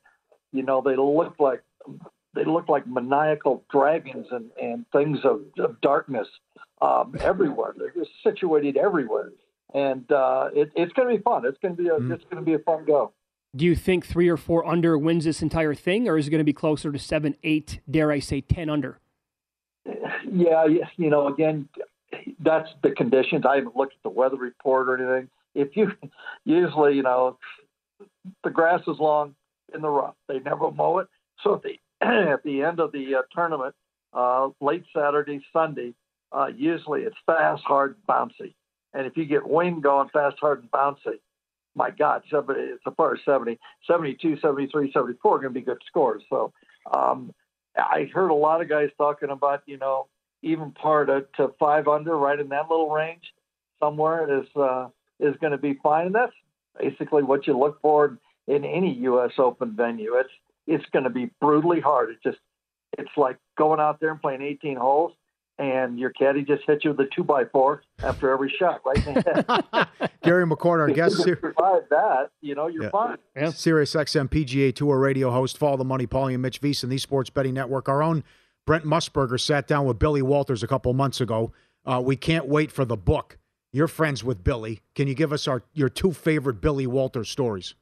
Speaker 14: look like maniacal dragons and things of darkness everywhere. They're just situated everywhere, and it's going to be fun. It's going to be a fun go.
Speaker 1: Do you think 3 or 4 under wins this entire thing, or is it going to be closer to 7, 8? Dare I say 10 under?
Speaker 14: Yeah, again, that's the conditions. I haven't looked at the weather report or anything. If you usually, the grass is long in the rough. They never mow it, so at the end of the tournament, late Saturday, Sunday, usually it's fast, hard, bouncy. And if you get wind going fast, hard, and bouncy, my God, it's a par 70, 72, 73, 74 are going to be good scores. So I heard a lot of guys talking about, even par to 5 under, right in that little range somewhere is going to be fine. And that's basically what you look for in any U.S. Open venue. It's going to be brutally hard. It's like going out there and playing 18 holes and your caddy just hits you with a 2x4 after every shot, right in the head.
Speaker 7: Gary McCord, our guest.
Speaker 14: If you survive that, you're fine.
Speaker 7: Yeah. Sirius XM PGA Tour radio host, Follow the Money, Paulie and Mitch Veasan, the Sports Betting Network. Our own Brent Musburger sat down with Billy Walters a couple months ago. We can't wait for the book. You're friends with Billy. Can you give us your 2 favorite Billy Walters stories?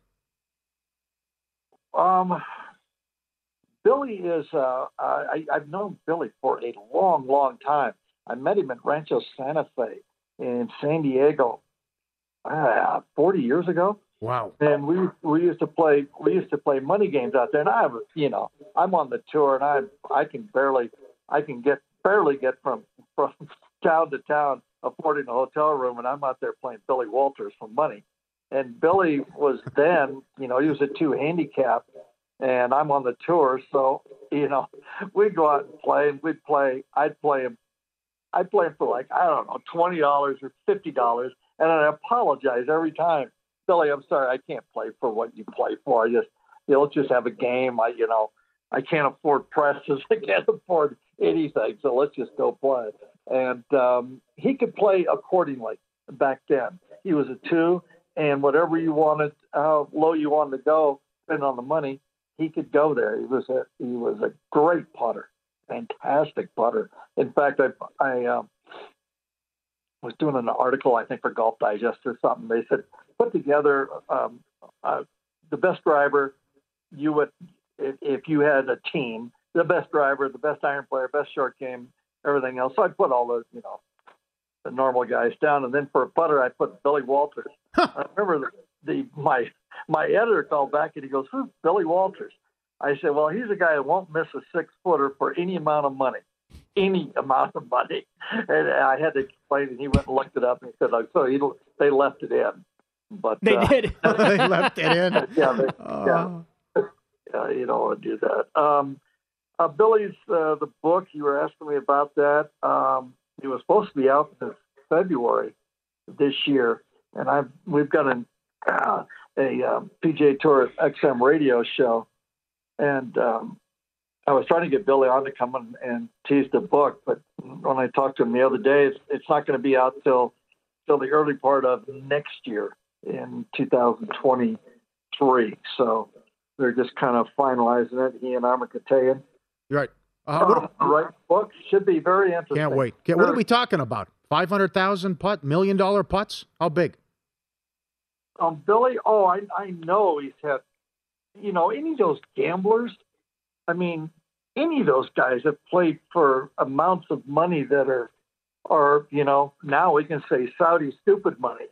Speaker 14: Billy is, I've known Billy for a long, long time. I met him at Rancho Santa Fe in San Diego 40 years ago.
Speaker 7: Wow.
Speaker 14: And we used to play money games out there. And I'm on the tour, and I can barely get from town to town affording a hotel room, and I'm out there playing Billy Walters for money. And Billy was then, he was a 2 handicap, and I'm on the tour. So, we'd go out and play, and I'd play him for like, I don't know, $20 or $50. And I apologize every time. Billy, I'm sorry, I can't play for what you play for. Let's just have a game. I can't afford presses. I can't afford anything. So let's just go play. And he could play accordingly back then. He was a 2, and whatever you wanted, how low you wanted to go, depending on the money, he could go there. He was a great putter, fantastic putter. In fact, I was doing an article, I think, for Golf Digest or something. They said, put together the best driver you would, if you had a team, the best driver, the best iron player, best short game, everything else. So I put all the, the normal guys down. And then for a putter, I put Billy Walters. I remember my editor called back and he goes, who's Billy Walters? I said, well, he's a guy that won't miss a 6-footer for any amount of money. Any amount of money. And I had to explain, and he went and looked it up, and he said, they left it in. But
Speaker 1: they did.
Speaker 7: They left it in.
Speaker 14: You don't want to do that. Billy's the book, you were asking me about that. It was supposed to be out in February this year, and we've got a PGA Tour XM radio show, and I was trying to get Billy on to come in and tease the book, but when I talked to him the other day, it's not going to be out till the early part of next year in 2023. So they're just kind of finalizing it. He and Armin Katayan.
Speaker 7: Right.
Speaker 14: Right book should be very interesting.
Speaker 7: Can't wait. What are we talking about? 500,000 putt, $1 million putts? How big?
Speaker 14: Billy. Oh, I know he's had. Any of those gamblers. I mean, any of those guys have played for amounts of money that are now we can say Saudi stupid money.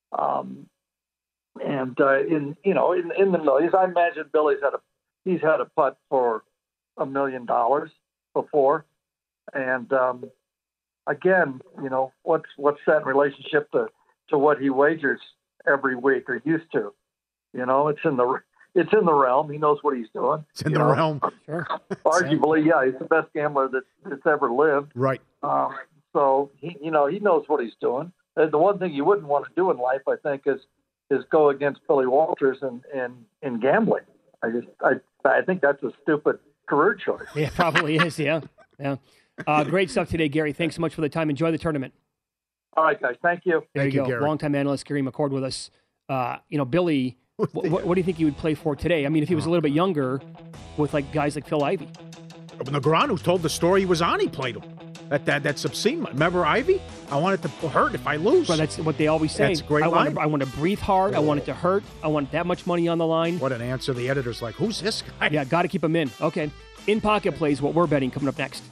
Speaker 14: In the millions, I imagine Billy's had a putt for $1 million before. And again, what's that in relationship to what he wagers every week or used to? It's in the realm. He knows what he's doing.
Speaker 7: It's in the realm.
Speaker 1: Sure.
Speaker 14: Arguably, yeah, he's the best gambler that's ever lived.
Speaker 7: Right.
Speaker 14: So he knows what he's doing. And the one thing you wouldn't want to do in life, I think, is go against Billy Walters in gambling. I think that's a stupid career choice.
Speaker 1: Yeah, it probably is. Yeah. Great stuff today, Gary. Thanks so much for the time. Enjoy the tournament.
Speaker 14: All right, guys. Thank you.
Speaker 1: There you go.
Speaker 7: Gary.
Speaker 1: Longtime analyst Gary McCord with us. Billy. What do you think he would play for today? I mean, if he was a little bit younger, with guys like Phil Ivey.
Speaker 7: Negreanu told the story he was on. He played him. That's obscene. Remember Ivey? I want it to hurt if I lose.
Speaker 1: But that's what they always say.
Speaker 7: That's a great line.
Speaker 1: I want to breathe hard. I want it to hurt. I want that much money on the line.
Speaker 7: What an answer. The editor's like, who's this guy?
Speaker 1: Yeah, got to keep him in. Okay. In Pocket plays what we're betting coming up next.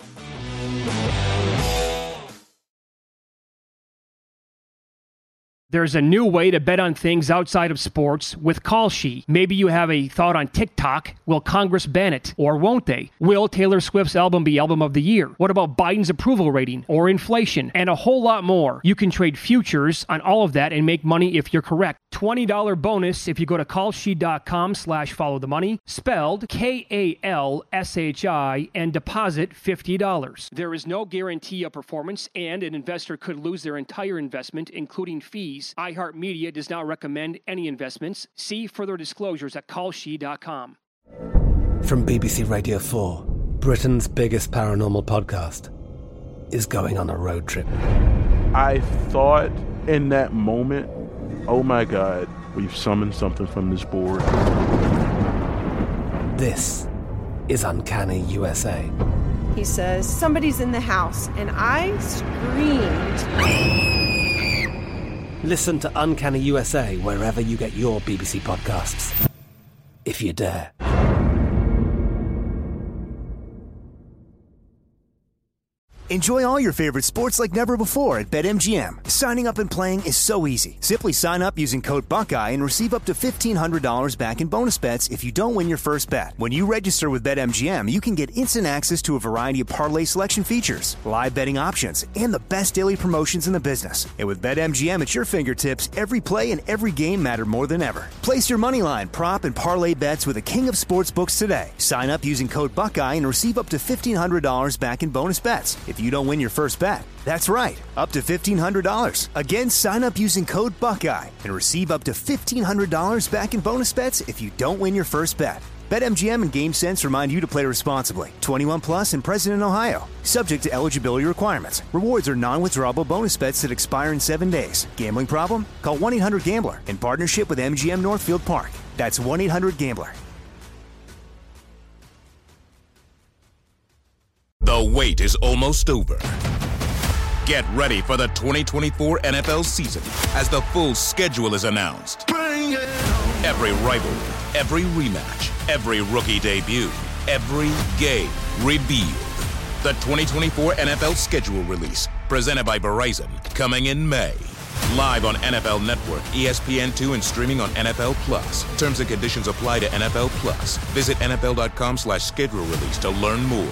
Speaker 1: There's a new way to bet on things outside of sports with Kalshi. Maybe you have a thought on TikTok. Will Congress ban it? Or won't they? Will Taylor Swift's album be album of the year? What about Biden's approval rating or inflation? And a whole lot more. You can trade futures on all of that and make money if you're correct. $20 bonus if you go to kalshi.com/followthemoney, spelled KALSHI, and deposit $50. There is no guarantee of performance, and an investor could lose their entire investment, including fees. iHeartMedia does not recommend any investments. See further disclosures at kalshi.com.
Speaker 9: From BBC Radio 4, Britain's biggest paranormal podcast is going on a road trip.
Speaker 10: I thought in that moment, oh my God, we've summoned something from this board.
Speaker 9: This is Uncanny USA.
Speaker 11: He says, somebody's in the house, and I screamed.
Speaker 9: Listen to Uncanny USA wherever you get your BBC podcasts, if you dare.
Speaker 3: Enjoy all your favorite sports like never before at BetMGM. Signing up and playing is so easy. Simply sign up using code Buckeye and receive up to $1,500 back in bonus bets if you don't win your first bet. When you register with BetMGM, you can get instant access to a variety of parlay selection features, live betting options, and the best daily promotions in the business. And with BetMGM at your fingertips, every play and every game matter more than ever. Place your moneyline, prop, and parlay bets with the king of sportsbooks today. Sign up using code Buckeye and receive up to $1,500 back in bonus bets if you don't win your first bet. That's right, up to $1,500. Again, sign up using code Buckeye and receive up to $1,500 back in bonus bets if you don't win your first bet. BetMGM and GameSense remind you to play responsibly. 21 plus and present in Ohio. Subject to eligibility requirements. Rewards are non-withdrawable bonus bets that expire in 7 days. Gambling problem? Call 1-800-GAMBLER in partnership with MGM Northfield Park. That's 1-800-GAMBLER.
Speaker 12: The wait is almost over. Get ready for the 2024 NFL season as the full schedule is announced. Bring it on. Every rivalry, every rematch, every rookie debut, every game revealed. The 2024 NFL schedule release, presented by Verizon, coming in May. Live on NFL Network, ESPN2, and streaming on NFL Plus. Terms and conditions apply to NFL Plus. Visit NFL.com/schedule release to learn more.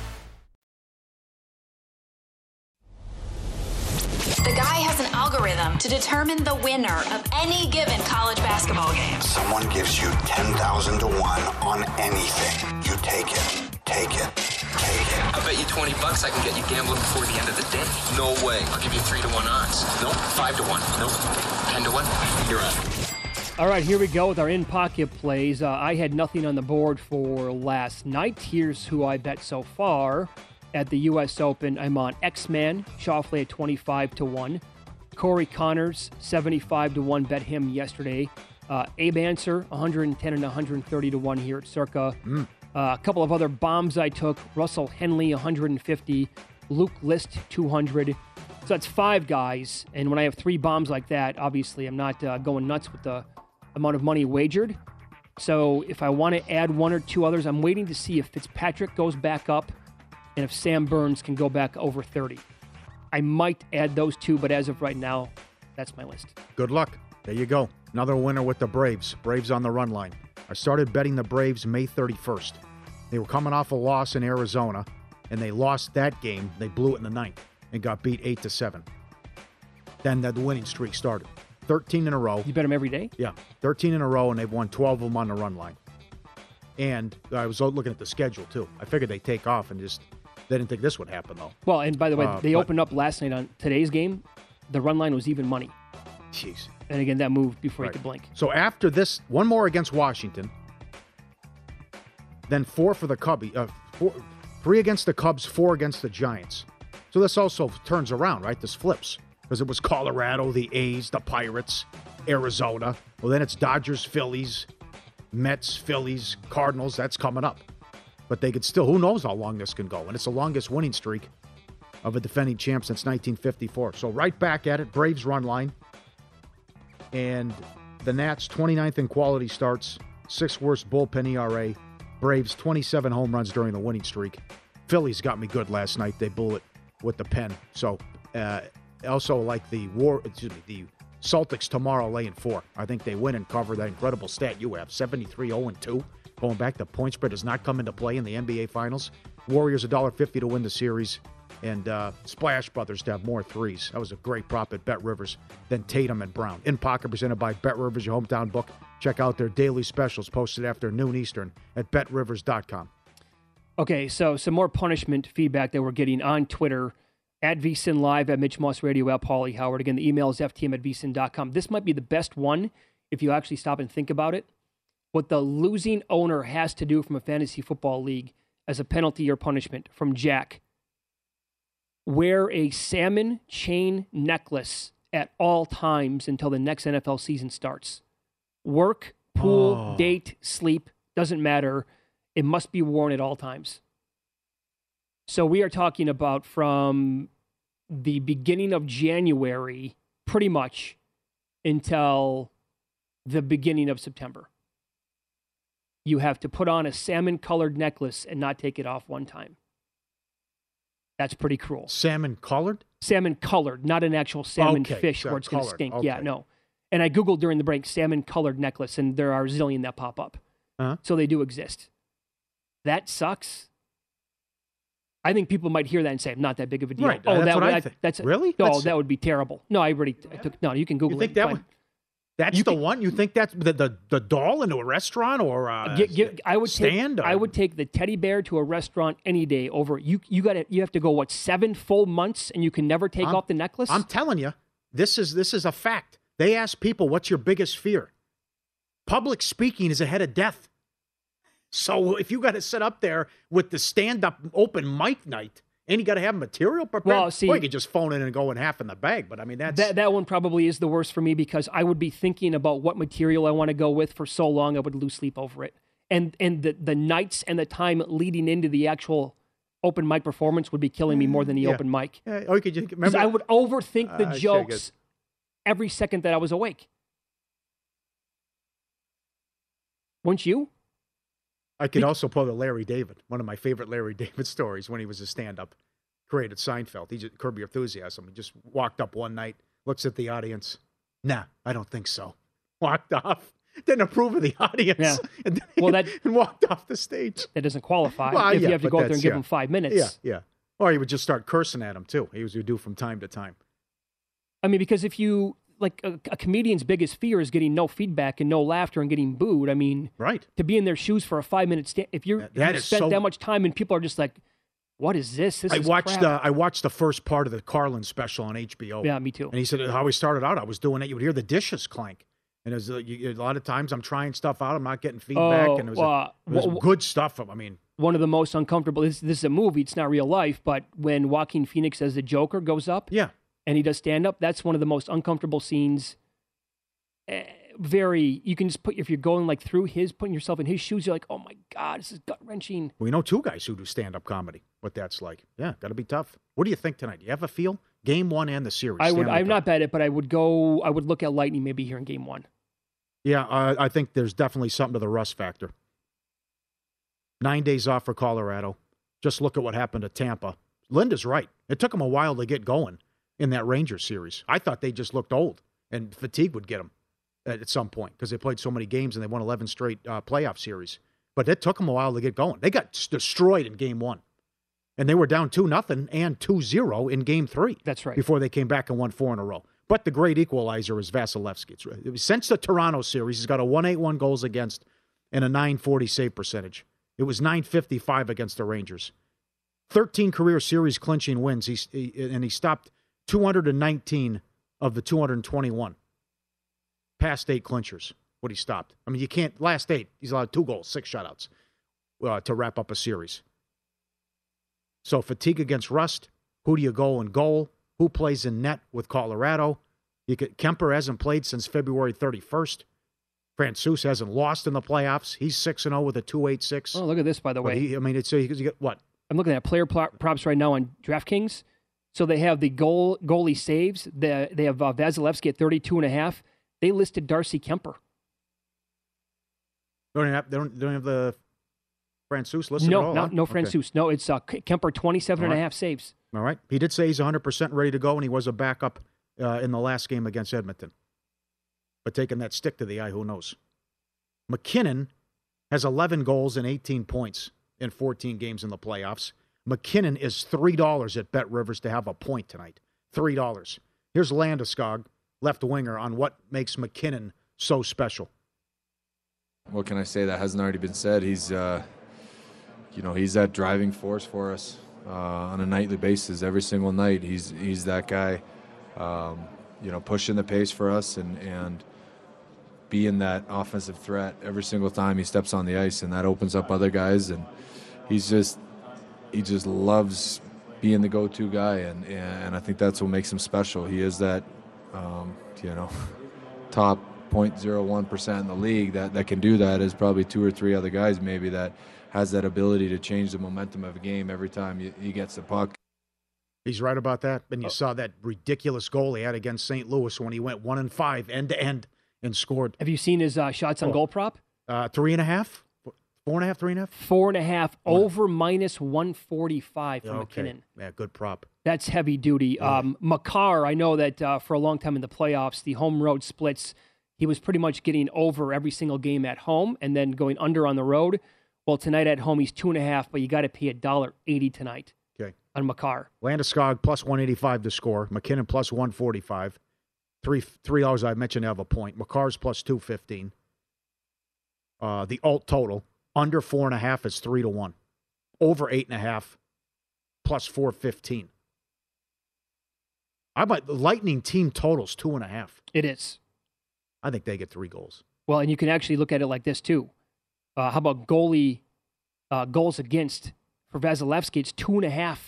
Speaker 15: The guy has an algorithm to determine the winner of any given college basketball game.
Speaker 16: Someone gives you 10,000 to 1 on anything. You take it, take it, take it.
Speaker 13: I bet you $20 I can get you gambling before the end of the day. No way. I'll give you 3 to 1 odds. Nope. 5 to 1. Nope. 10 to 1. You're out.
Speaker 1: All right, here we go with our in-pocket plays. I had nothing on the board for last night. Here's who I bet so far. At the U.S. Open, I'm on X-Man, Schauffele at 25 to 1. Corey Connors, 75 to 1, bet him yesterday. Abe Answer, 110 and 130 to 1 here at Circa. A couple of other bombs I took. Russell Henley, 150. Luke List, 200. So that's 5 guys. And when I have 3 bombs like that, obviously I'm not going nuts with the amount of money wagered. So if I want to add 1 or 2 others, I'm waiting to see if Fitzpatrick goes back up and if Sam Burns can go back over 30. I might add those 2, but as of right now, that's my list.
Speaker 7: Good luck. There you go. Another winner with the Braves. Braves on the run line. I started betting the Braves May 31st. They were coming off a loss in Arizona, and they lost that game. They blew it in the 9th and got beat 8-7. Then the winning streak started. 13 in a row.
Speaker 1: You bet them every day?
Speaker 7: Yeah, 13 in a row, and they've won 12 of them on the run line. And I was looking at the schedule, too. I figured they'd take off and just... They didn't think this would happen, though.
Speaker 1: Well, and by the way, they opened up last night on today's game. The run line was even money.
Speaker 7: Jeez.
Speaker 1: And again, that moved before you could blink.
Speaker 7: So after this, 1 more against Washington, then 4 for the Cubs, 3 against the Cubs, 4 against the Giants. So this also turns around, right? This flips. Because it was Colorado, the A's, the Pirates, Arizona. Well, then it's Dodgers, Phillies, Mets, Phillies, Cardinals. That's coming up. But they could still, who knows how long this can go. And it's the longest winning streak of a defending champ since 1954. So right back at it, Braves run line. And the Nats, 29th in quality starts, 6th worst bullpen ERA. Braves, 27 home runs during the winning streak. Phillies got me good last night. They blew it with the pen. So also like the Celtics tomorrow laying 4. I think they win and cover that incredible stat you have, 73-0-2. Going back, the point spread does not come into play in the NBA Finals. Warriors $1.50 to win the series, and Splash Brothers to have more threes. That was a great prop at Bet Rivers. Then Tatum and Brown. In Pocket presented by Bet Rivers, your hometown book. Check out their daily specials posted after noon Eastern at BetRivers.com.
Speaker 1: Okay, so some more punishment feedback that we're getting on Twitter. At VSiN Live, at Mitch Moss Radio, at Paulie Howard. Again, the email is ftm@vsin.com. This might be the best one if you actually stop and think about it. What the losing owner has to do from a fantasy football league as a penalty or punishment from Jack. wear a salmon chain necklace at all times until the next NFL season starts. Work, pool, date, sleep, doesn't matter. It must be worn at all times. So we are talking about from the beginning of January, pretty much, until the beginning of September. You have to put on a salmon-colored necklace and not take it off one time. That's pretty cruel.
Speaker 7: Salmon-colored?
Speaker 1: Salmon-colored, not an actual salmon fish where it's going to stink. Okay. Yeah, no. And I Googled during the break salmon-colored necklace, and there are a zillion that pop up.
Speaker 7: Uh-huh.
Speaker 1: So they do exist. That sucks. I think people might hear that and say, not that big of a deal.
Speaker 7: Right. That's what I think.
Speaker 1: That's
Speaker 7: really?
Speaker 1: That would be terrible. No, I took. No, you can Google
Speaker 7: you think
Speaker 1: it.
Speaker 7: That that's the one? You think that's the doll into a restaurant or
Speaker 1: I would
Speaker 7: stand?
Speaker 1: I would take the teddy bear to a restaurant any day over. You have to go 7 full months and you can never take off the necklace?
Speaker 7: I'm telling you, this is a fact. They ask people, what's your biggest fear? Public speaking is ahead of death. So if you got to sit up there with the stand-up open mic night, and you got to have material prepared,
Speaker 1: well, see,
Speaker 7: you could just phone in and go in half in the bag. But I mean,
Speaker 1: that one probably is the worst for me because I would be thinking about what material I want to go with for so long I would lose sleep over it. And the nights and the time leading into the actual open mic performance would be killing me more than the open mic. Because I would overthink the jokes every second that I was awake. Wouldn't you?
Speaker 7: I could also pull the Larry David, one of my favorite Larry David stories when he was a stand-up, created Seinfeld. He just Curb Your Enthusiasm. He just walked up one night, looks at the audience. Nah, I don't think so. Walked off. Didn't approve of the audience.
Speaker 1: Yeah.
Speaker 7: And walked off the stage.
Speaker 1: That doesn't qualify if you have to go out there and give him 5 minutes.
Speaker 7: Yeah. Or he would just start cursing at him, too. He would do from time to time.
Speaker 1: I mean, because if you... Like a comedian's biggest fear is getting no feedback and no laughter and getting booed. I mean,
Speaker 7: right.
Speaker 1: To be in their shoes for a 5-minute stand, if you spent that much time and people are just like, "What is this?" I
Speaker 7: watched the first part of the Carlin special on HBO.
Speaker 1: Yeah, me too.
Speaker 7: And he said how he started out. I was doing it. You would hear the dishes clank, and it was, a lot of times I'm trying stuff out. I'm not getting feedback, and it was good stuff. I mean,
Speaker 1: one of the most uncomfortable. This is a movie. It's not real life, but when Joaquin Phoenix as the Joker goes up, and he does stand up, that's one of the most uncomfortable scenes. You can just if you're going like through putting yourself in his shoes, you're like, oh my God, this is gut wrenching.
Speaker 7: We know 2 guys who do stand up comedy, what that's like. Yeah, got to be tough. What do you think tonight? Do you have a feel? Game 1 and the series.
Speaker 1: I've not bet it, but I would look at Lightning maybe here in Game 1.
Speaker 7: Yeah, I think there's definitely something to the rust factor. 9 days off for Colorado. Just look at what happened to Tampa. Linda's right. It took them a while to get going in that Rangers series. I thought they just looked old, and fatigue would get them at some point because they played so many games and they won 11 straight playoff series. But it took them a while to get going. They got destroyed in Game 1, and they were down 2-0 and 2-0 in Game 3.
Speaker 1: That's right.
Speaker 7: Before they came back and won 4 in a row. But the great equalizer is Vasilevsky. Since the Toronto series, he's got a 181 goals against and a 940 save percentage. It was 955 against the Rangers. 13 career series clinching wins, he stopped 219 of the 221. Past 8 clinchers, what he stopped. I mean, you can't, last 8, he's allowed 2 goals, 6 shutouts to wrap up a series. So fatigue against rust. Who do you go in goal? Who plays in net with Colorado? Kemper hasn't played since February 31st. Francouz hasn't lost in the playoffs. He's 6-0 with a 2.86.
Speaker 1: Oh, look at this, by the way.
Speaker 7: You get what?
Speaker 1: I'm looking at player props right now on DraftKings. So they have the goalie saves. They have Vasilevsky at 32.5. They listed Darcy Kemper.
Speaker 7: They don't have the Francouz listed at all?
Speaker 1: No Francouz. No, it's Kemper 27.5 saves.
Speaker 7: All right. He did say he's 100% ready to go, and he was a backup in the last game against Edmonton. But taking that stick to the eye, who knows? McKinnon has 11 goals and 18 points in 14 games in the playoffs. McKinnon is $3 at Bet Rivers to have a point tonight. $3. Here's Landeskog, left winger, on what makes McKinnon so special.
Speaker 17: What can I say that hasn't already been said? He's, he's that driving force for us on a nightly basis. Every single night, he's that guy, pushing the pace for us and being that offensive threat every single time he steps on the ice, and that opens up other guys. And he just loves being the go-to guy, and I think that's what makes him special. He is that, top 0.01% in the league that can do that. Is probably 2 or 3 other guys maybe that has that ability to change the momentum of a game every time he gets the puck.
Speaker 7: He's right about that. And you saw that ridiculous goal he had against St. Louis when he went 1-5 end-to-end and scored.
Speaker 1: Have you seen his shots on goal prop?
Speaker 7: 3.5? 4.5, 3.5?
Speaker 1: 4.5, over minus 145 from McKinnon.
Speaker 7: Yeah, good prop.
Speaker 1: That's heavy duty. Makar, I know that for a long time in the playoffs, the home road splits, he was pretty much getting over every single game at home and then going under on the road. Well, tonight at home, he's 2.5, but you got to pay $1.80 tonight on Makar.
Speaker 7: Landeskog plus 185 to score. McKinnon plus 145. $3 I mentioned to have a point. Makar's plus 215. The alt total. Under 4.5 is 3-1. Over 8.5, plus 415. The Lightning team totals 2.5.
Speaker 1: It is.
Speaker 7: I think they get 3 goals.
Speaker 1: Well, and you can actually look at it like this too. How about goalie goals against for Vasilevsky? It's 2.5.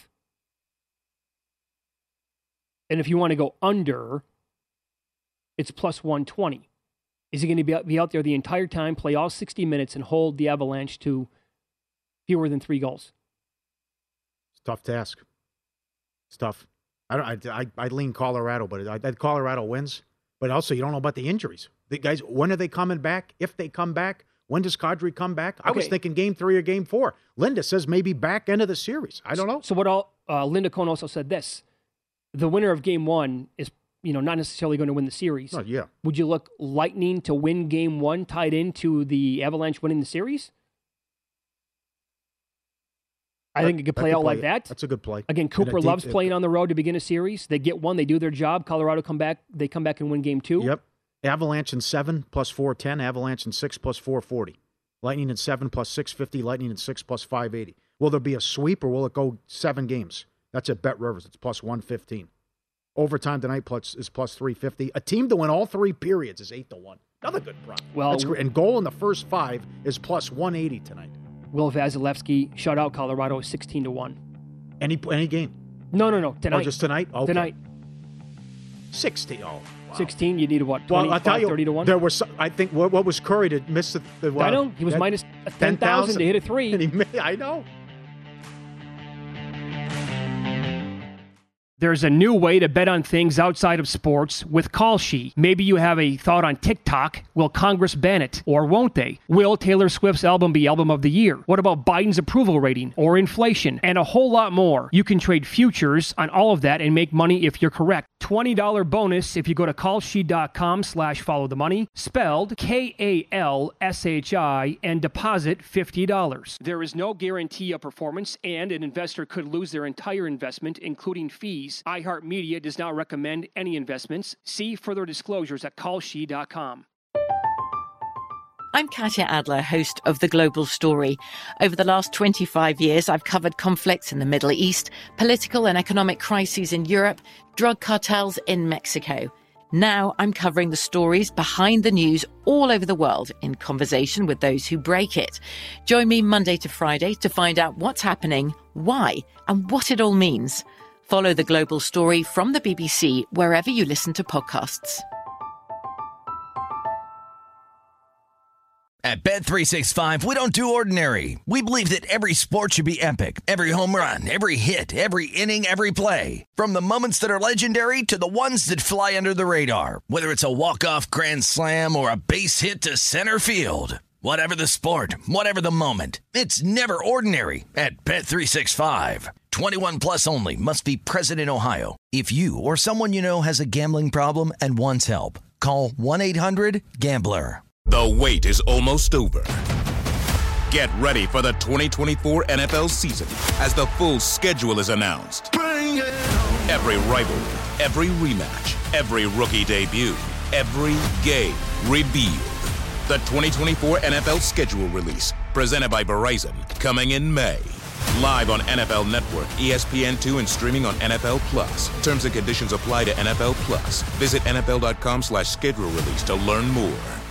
Speaker 1: And if you want to go under, it's plus 120. Is he going to be out there the entire time, play all 60 minutes, and hold the Avalanche to fewer than 3 goals?
Speaker 7: It's a tough task. It's tough. I lean Colorado, but Colorado wins. But also, you don't know about the injuries. The guys, when are they coming back? If they come back, when does Kadri come back? I was thinking Game 3 or Game 4. Linda says maybe back end of the series. I don't know.
Speaker 1: So Linda Cohn also said this: the winner of Game 1 is not necessarily going to win the series.
Speaker 7: Oh, yeah.
Speaker 1: Would you look Lightning to win Game 1 tied into the Avalanche winning the series? I think it could play out like that.
Speaker 7: That's a good play.
Speaker 1: Again, Cooper loves playing on the road to begin a series. They get one, they do their job. Colorado come back and win Game 2.
Speaker 7: Yep. Avalanche in 7 plus 410. Avalanche in 6 plus 440. Lightning in 7 plus 650. Lightning in 6 plus 580. Will there be a sweep or will it go 7 games? That's at Bet Rivers. It's plus 115. Overtime tonight is plus 350. A team to win all 3 periods is 8-1. Another good prop.
Speaker 1: Well,
Speaker 7: that's great. And goal in the first 5 is plus 180 tonight.
Speaker 1: Will Vasilevsky shut out Colorado 16-1?
Speaker 7: Any game?
Speaker 1: No. Tonight.
Speaker 7: Oh, just tonight? Okay.
Speaker 1: Tonight.
Speaker 7: 16. Oh, wow.
Speaker 1: 16. You need what?
Speaker 7: 20, I'll tell you,
Speaker 1: 30-1?
Speaker 7: There was, I think, what was Curry to miss the
Speaker 1: I know. He was minus 10,000 to hit a 3.
Speaker 7: And I know.
Speaker 1: There's a new way to bet on things outside of sports with Kalshi. Maybe you have a thought on TikTok. Will Congress ban it? Or won't they? Will Taylor Swift's album be album of the year? What about Biden's approval rating or inflation? And a whole lot more. You can trade futures on all of that and make money if you're correct. $20 bonus if you go to kalshi.com/followthemoney, spelled KALSHI, and deposit $50. There is no guarantee of performance, and an investor could lose their entire investment, including fees. iHeartMedia does not recommend any investments. See further disclosures at kalshi.com.
Speaker 2: I'm Katya Adler, host of The Global Story. Over the last 25 years, I've covered conflicts in the Middle East, political and economic crises in Europe, drug cartels in Mexico. Now I'm covering the stories behind the news all over the world in conversation with those who break it. Join me Monday to Friday to find out what's happening, why, and what it all means. Follow The Global Story from the BBC wherever you listen to podcasts.
Speaker 18: At Bet365, we don't do ordinary. We believe that every sport should be epic. Every home run, every hit, every inning, every play. From the moments that are legendary to the ones that fly under the radar. Whether it's a walk-off grand slam or a base hit to center field. Whatever the sport, whatever the moment. It's never ordinary at Bet365. 21 plus only. Must be present in Ohio. If you or someone you know has a gambling problem and wants help, call 1-800-GAMBLER.
Speaker 12: The wait is almost over. Get ready for the 2024 NFL season as the full schedule is announced. Every rivalry, every rematch, every rookie debut, every game revealed. The 2024 NFL schedule release, presented by Verizon, coming in May. Live on NFL Network, ESPN2, and streaming on NFL Plus. Terms and conditions apply to NFL Plus. Visit NFL.com/schedule release to learn more.